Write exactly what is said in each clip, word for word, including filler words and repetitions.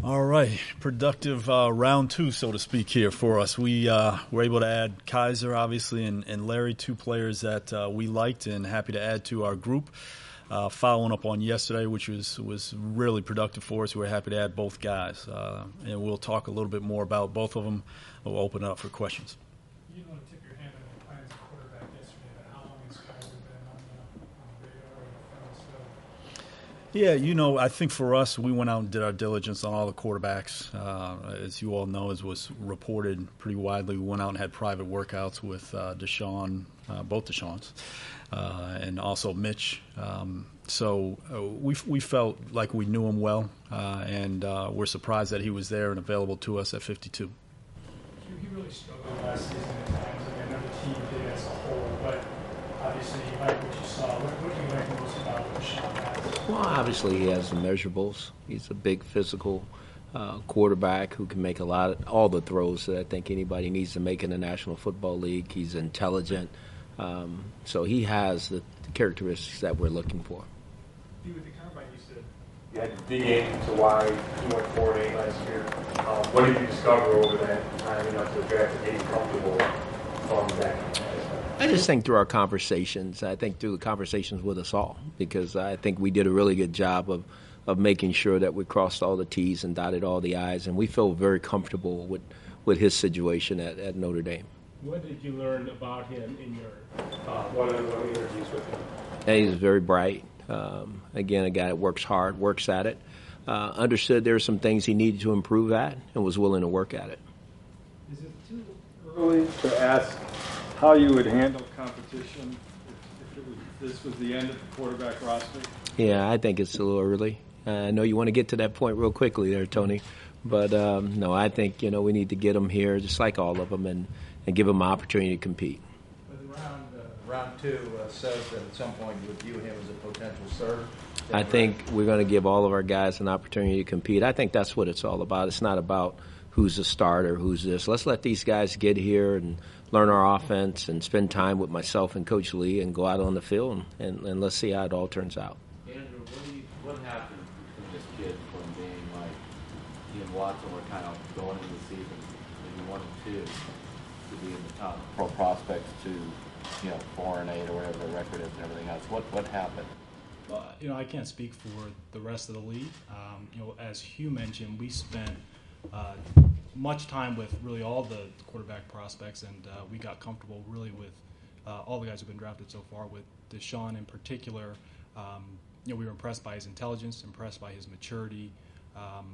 All right, productive uh, round two, so to speak, here for us. We uh, were able to add Kizer, obviously, and, and Larry, two players that uh, we liked and happy to add to our group. Uh, following up on yesterday, which was, was really productive for us. We were happy to add both guys. Uh, and we'll talk a little bit more about both of them. We'll open it up for questions. You didn't want to tip your hand on the plans of quarterback yesterday, but how long has Kizer been on the, on the radar or the film still? Yeah, you know, I think for us, we went out and did our diligence on all the quarterbacks. Uh, as you all know, as was reported pretty widely, we went out and had private workouts with uh, Deshaun, uh, both Deshaun's. Uh, and also Mitch. Um, so uh, we we felt like we knew him well, uh, and uh, we're surprised that he was there and available to us at fifty-two. He really struggled last season at times. I mean, I know the team did as a whole, but obviously you like what you saw. What, what do you like most about what Deshaun has? Well, obviously he has the measurables. He's a big physical uh, quarterback who can make a lot of all the throws that I think anybody needs to make in the National Football League. He's intelligent. Um, so he has the characteristics that we're looking for. With the combine, you said you had to dig into why he went four and eight last year. Um, what did you discover over that time, you know, to draft and get comfortable from that? I just think through our conversations, I think through the conversations with us all, because I think we did a really good job of, of making sure that we crossed all the T's and dotted all the I's, and we feel very comfortable with, with his situation at, at Notre Dame. What did you learn about him in your uh, one-on-one interviews with him? And he's very bright. Um, again, a guy that works hard, works at it. Uh, understood there were some things he needed to improve at and was willing to work at it. Is it too early to ask how you would handle competition if, if, it was, if this was the end of the quarterback roster? Yeah, I think it's a little early. Uh, I know you want to get to that point real quickly there, Tony. But, um, no, I think, you know, we need to get them here, just like all of them, and, and give them an opportunity to compete. But round, uh, round two uh, says that at some point you would view him as a potential starter. I think we're going to give all of our guys an opportunity to compete. I think that's what it's all about. It's not about who's a starter, who's this. Let's let these guys get here and learn our offense and spend time with myself and Coach Lee and go out on the field, and, and let's see how it all turns out. Andrew, what, do you, what happened between this kid from being like he and Watson were kind of going into the season, maybe one and two, to be in the top pro prospects to, you know, four and eight or whatever the record is and everything else? What what happened? Well, you know, I can't speak for the rest of the league. Um, you know, as Hugh mentioned, we spent uh, much time with really all the quarterback prospects, and uh, we got comfortable really with uh, all the guys who've been drafted so far. With Deshaun in particular, um, you know, we were impressed by his intelligence, impressed by his maturity, um,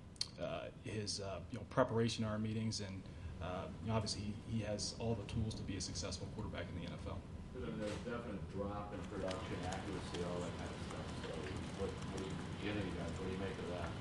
uh, his uh, you know preparation in our meetings, and uh, you know, obviously he, he has all the tools to be a successful quarterback in the N F L. There's a definite drop in production, accuracy, all that kind of stuff. So what, what do you get you guys? What do you make of that?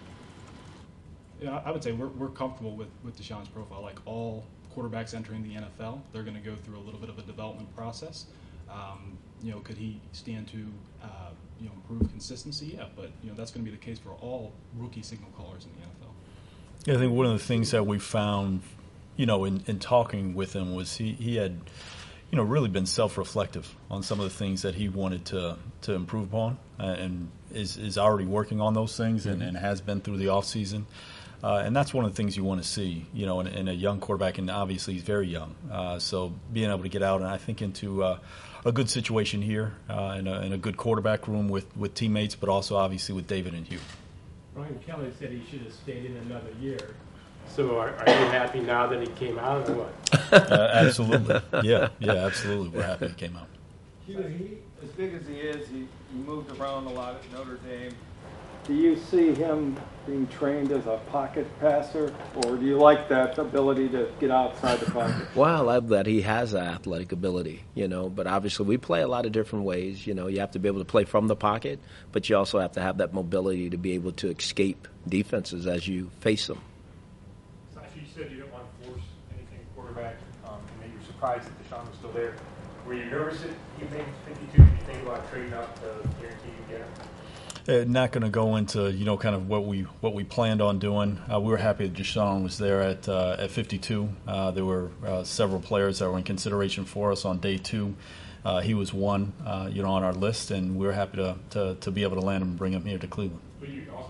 Yeah, I would say we're we're comfortable with, with Deshaun's profile. Like all quarterbacks entering the N F L, they're going to go through a little bit of a development process. Um, you know, could he stand to uh, you know improve consistency? Yeah, but you know that's going to be the case for all rookie signal callers in the N F L. Yeah, I think one of the things that we found, you know, in, in talking with him was he, he had, you know, really been self-reflective on some of the things that he wanted to, to improve upon, uh, and is, is already working on those things, mm-hmm. and, and has been through the offseason. Uh, and that's one of the things you want to see, you know, in, in a young quarterback, and obviously he's very young. Uh, so being able to get out and I think into uh, a good situation here, uh, in, a, in a good quarterback room with, with teammates, but also obviously with David and Hugh. Brian Kelly said he should have stayed in another year. So are, are you happy now that he came out, or what? uh, absolutely. Yeah, yeah, absolutely. We're happy he came out. Hugh, he, as big as he is, he, he moved around a lot at Notre Dame. Do you see him being trained as a pocket passer, or do you like that ability to get outside the pocket? Well, I love that he has that athletic ability, you know, but obviously we play a lot of different ways. You know, you have to be able to play from the pocket, but you also have to have that mobility to be able to escape defenses as you face them. You said you didn't want to force anything quarterback, um, and that you were surprised that Deshaun was still there. Were you nervous that you think fifty-two? Did you think about trading up to guarantee you get him? Uh, not going to go into, you know, kind of what we what we planned on doing. Uh, we were happy that Deshaun was there at uh, at fifty-two. Uh, there were uh, several players that were in consideration for us on day two. Uh, he was one, uh, you know, on our list, and we were happy to, to to be able to land him and bring him here to Cleveland. But you also,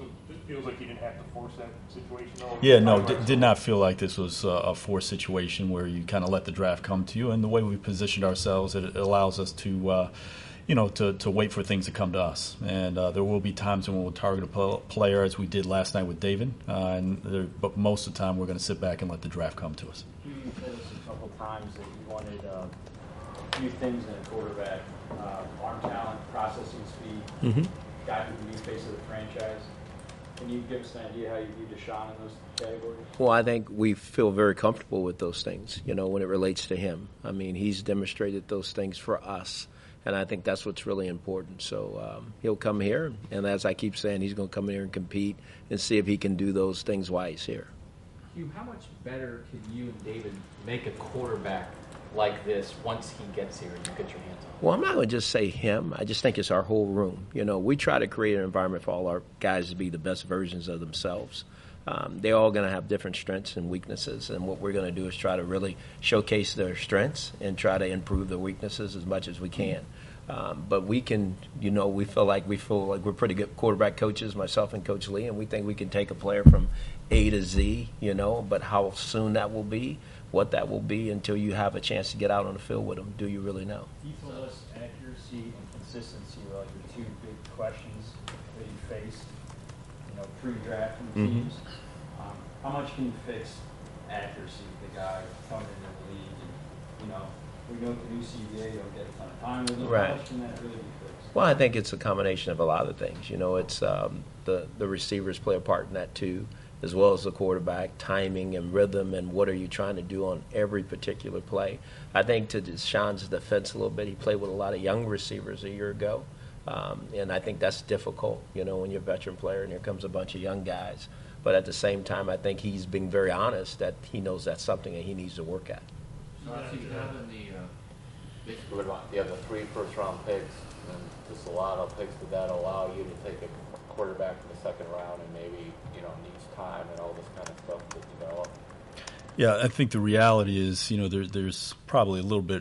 feels like you didn't have to force that situation. Though. Yeah, no, d- did not feel like this was a, a forced situation where you kind of let the draft come to you. And the way we positioned ourselves, it, it allows us to, uh, you know, to, to wait for things to come to us. And uh, there will be times when we'll target a pl- player, as we did last night with David. Uh, and there, but most of the time, we're going to sit back and let the draft come to us. You told us a couple times that you wanted uh, a few things in a quarterback: uh, arm talent, processing speed, Mm-hmm. guy who can be face of the franchise. Can you give us an idea how you view Deshaun in those categories? Well, I think we feel very comfortable with those things, you know, when it relates to him. I mean, he's demonstrated those things for us, and I think that's what's really important. So um, he'll come here, and as I keep saying, he's going to come here and compete and see if he can do those things while he's here. Hugh, how much better can you and David make a quarterback like this once he gets here and you get your hands on him? Well, I'm not going to just say him. I just think it's our whole room. You know, we try to create an environment for all our guys to be the best versions of themselves. Um, they're all going to have different strengths and weaknesses, and what we're going to do is try to really showcase their strengths and try to improve their weaknesses as much as we can. Um, but we can, you know, we feel like we feel like we're pretty good quarterback coaches, myself and Coach Lee, and we think we can take a player from A to Z, you know, but how soon that will be, what that will be until you have a chance to get out on the field with them, do you really know? You told us accuracy and consistency were like the two big questions that you faced, you know, pre-drafting Mm-hmm. teams. Um, how much can you fix accuracy with the guy coming into the league? And, you know, we know with the new C B A, you'll get a ton of time with him. Right. How much can that really be fixed? Well, I think it's a combination of a lot of things. You know, it's um, the the receivers play a part in that too, as well as the quarterback, timing and rhythm, and what are you trying to do on every particular play. I think to Deshaun's defense a little bit, he played with a lot of young receivers a year ago, um, and I think that's difficult, you know, when you're a veteran player and here comes a bunch of young guys. But at the same time, I think he's being very honest that he knows that's something that he needs to work at. So I think having the, uh, basically, you have the three first-round picks and just a lot of picks, would that allow you to take a quarterback in the second round and maybe, you know, needs time and all this kind of stuff to develop? Yeah, I think the reality is, you know, there, there's probably a little bit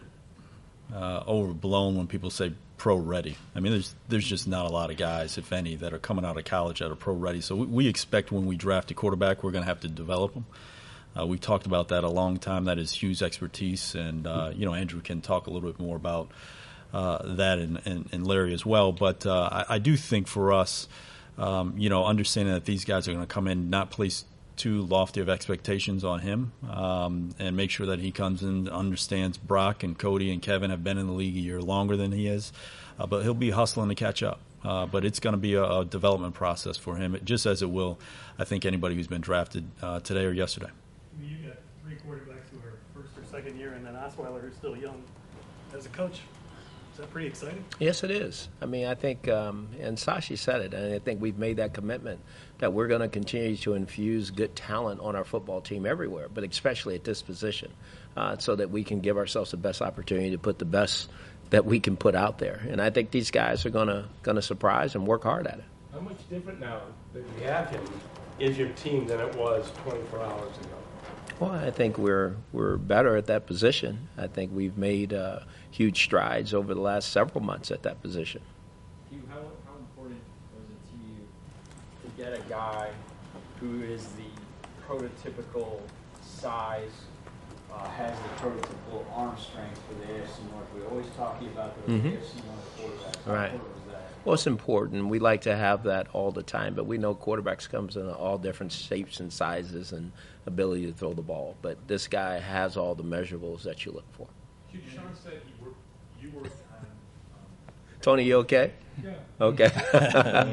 uh, overblown when people say pro-ready. I mean, there's there's just not a lot of guys, if any, that are coming out of college that are pro-ready. So we, we expect when we draft a quarterback, we're going to have to develop them. Uh, we talked about that a long time. That is Hugh's expertise, and uh, you know, Andrew can talk a little bit more about uh, that, and, and, and Larry as well. But uh, I, I do think for us, um, you know, understanding that these guys are going to come in, not place too lofty of expectations on him, um, and make sure that he comes in and understands Brock and Cody and Kevin have been in the league a year longer than he is, uh, but he'll be hustling to catch up. Uh, but it's going to be a, a development process for him, just as it will, I think, anybody who's been drafted uh, today or yesterday. You got three quarterbacks who are first or second year, and then Osweiler, who's still young. As a coach, is that pretty exciting? Yes, it is. I mean, I think, um, and Sashi said it, and I think we've made that commitment that we're going to continue to infuse good talent on our football team everywhere, but especially at this position, uh, so that we can give ourselves the best opportunity to put the best that we can put out there. And I think these guys are going to going to surprise and work hard at it. How much different now that we have him is your team than it was twenty-four hours ago? Well, I think we're we're better at that position. I think we've made uh, huge strides over the last several months at that position. Hugh, how, how important was it to you to get a guy who is the prototypical size, uh, has the prototypical arm strength for the A F C North? We always talk about the Mm-hmm. A F C North quarterbacks. How Right. important was that? Well, it's important. We like to have that all the time, but we know quarterbacks comes in all different shapes and sizes and ability to throw the ball. But this guy has all the measurables that you look for. Sean said he worked, you worked on, um, Tony, you okay? Yeah. Okay. he said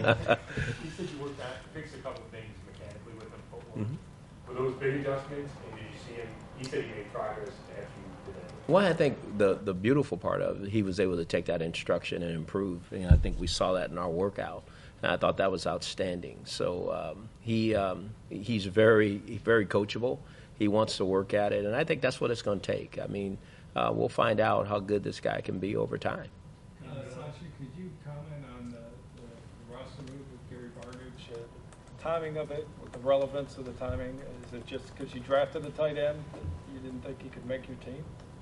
you worked on, fixed a couple of things mechanically with him. Mhm. Were those big adjustments, and did you see him, he said he made progress after you did that? Well, I think the the beautiful part of it, he was able to take that instruction and improve. And I think we saw that in our workout, and I thought that was outstanding. So um, he um, he's very very coachable. He wants to work at it, and I think that's what it's going to take. I mean, uh, we'll find out how good this guy can be over time. Uh, Sashi, could you comment on the, the, the roster move with Gary Barnidge? Uh, the timing of it, with the relevance of the timing, is it just because you drafted a tight end that you didn't think he could make your team?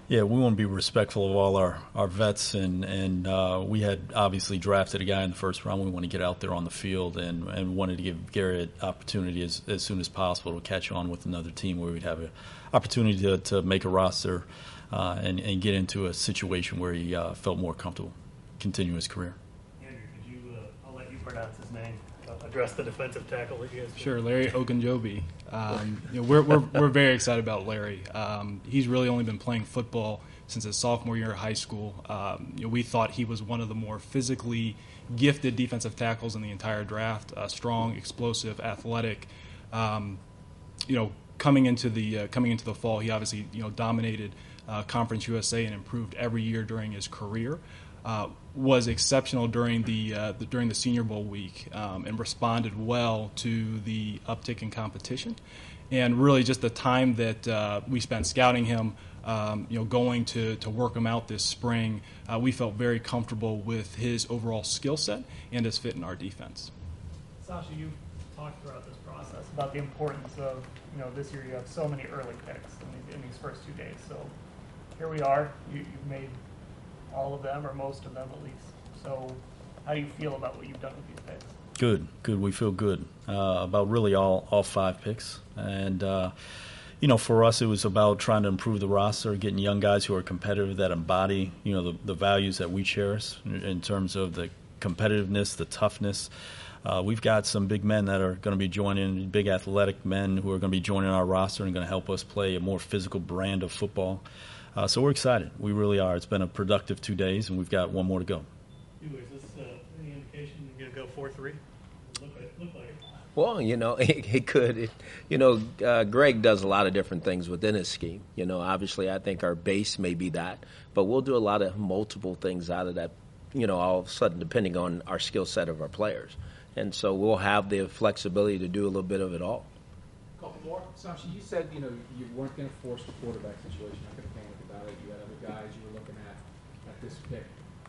Yeah, we want to be respectful of all our, our vets, and, and uh, we had obviously drafted a guy in the first round. We want to get out there on the field and, and wanted to give Gary an opportunity as, as soon as possible to catch on with another team where we'd have an opportunity to, to make a roster uh, and, and get into a situation where he uh, felt more comfortable continue his career. Andrew, could you, uh, I'll let you pronounce his name, uh, address the defensive tackle that you guys. Sure, Larry Ogunjobi. Um, you know, we're, we're, we're very excited about Larry. Um, he's really only been playing football since his sophomore year of high school. Um, you know, we thought he was one of the more physically gifted defensive tackles in the entire draft. Uh, strong, explosive, athletic. Um, you know, coming into the uh, coming into the fall, he obviously you know dominated uh, Conference U S A and improved every year during his career. Uh, was exceptional during the, uh, the during the Senior Bowl week um, and responded well to the uptick in competition, and really just the time that uh, we spent scouting him, um, you know, going to, to work him out this spring, uh, we felt very comfortable with his overall skill set and his fit in our defense. Sasha, you've talked throughout this process about the importance of, you know, this year you have so many early picks in these, in these first two days. So here we are. You, you've made all of them, or most of them at least. So how do you feel about what you've done with these picks? Good, good. We feel good uh, about really all, all five picks. And, uh, you know, for us it was about trying to improve the roster, getting young guys who are competitive, that embody, you know, the, the values that we cherish in, in terms of the competitiveness, the toughness. Uh, we've got some big men that are going to be joining, big athletic men who are going to be joining our roster and going to help us play a more physical brand of football. Uh, so we're excited. We really are. It's been a productive two days, and we've got one more to go. Is this uh, any indication you're going to go four three? Look like, look like it. Well, you know, it, it could. It, you know, uh, Greg does a lot of different things within his scheme. You know, obviously I think our base may be that, but we'll do a lot of multiple things out of that, you know, all of a sudden depending on our skill set of our players. And so we'll have the flexibility to do a little bit of it all. Couple more. Sasha, you said, you know, you weren't going to force the quarterback situation. I could have panicked about it. You had other guys you were looking at at this pick.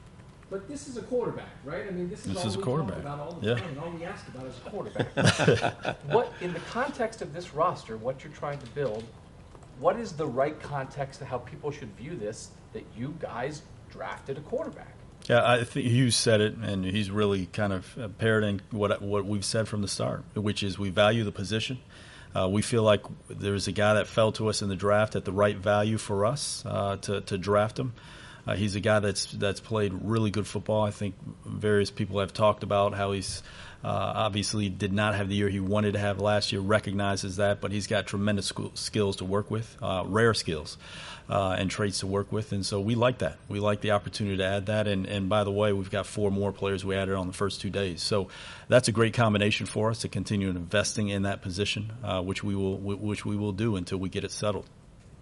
But this is a quarterback, right? I mean, this is This all is a we quarterback. talk about all the Yeah. time, and all we ask about is a quarterback. What, in the context of this roster, what you're trying to build, what is the right context to how people should view this, that you guys drafted a quarterback? Yeah, I think Hughes said it, and he's really kind of parroting what what we've said from the start, which is we value the position. Uh, we feel like there's a guy that fell to us in the draft at the right value for us uh, to to draft him. Uh, he's a guy that's that's played really good football. I think various people have talked about how he's uh, obviously did not have the year he wanted to have last year, recognizes that, but he's got tremendous school, skills to work with, uh, rare skills uh, and traits to work with, and so we like that. We like the opportunity to add that, and, and by the way, we've got four more players we added on the first two days. So that's a great combination for us to continue investing in that position, uh, which we will which we will do until we get it settled.